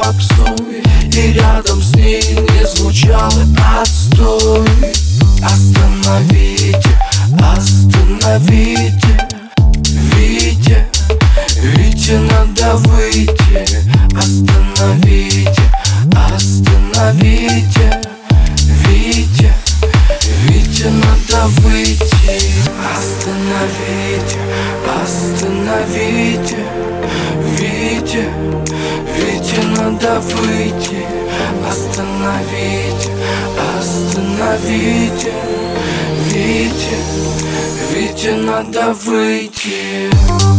попсой, и рядом с ней не звучал отстой. Остановите, остановите, Витя, Витя, надо выйти. Остановите, остановите, Витя, Витя, надо выйти. Остановите, остановите, Витя, Витя, надо выйти. Остановите, остановите, Витя, Витя, надо выйти.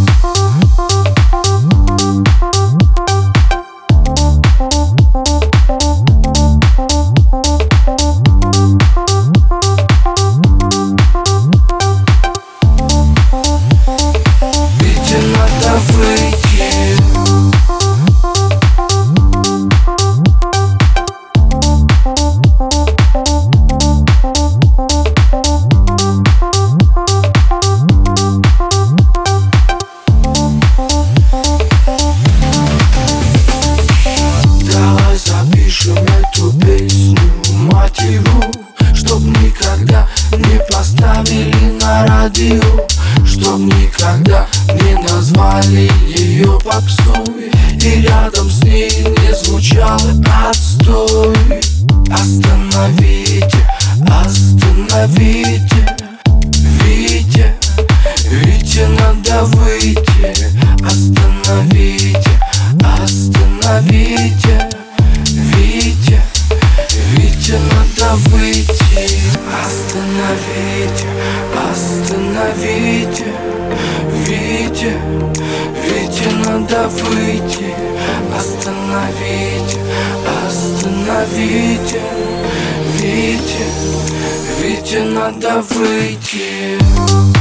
Эту песню, мать его, чтоб никогда не поставили на радио, чтоб никогда не назвали ее попсой, и рядом с ней не звучал отстой. Остановите, остановите, Витя, Витя, надо выйти. Остановите, остановите, Витя, Витя, надо выйти. Остановите, остановите, Витя, Витя, надо выйти. Остановите, остановите, Витя, Витя, надо выйти.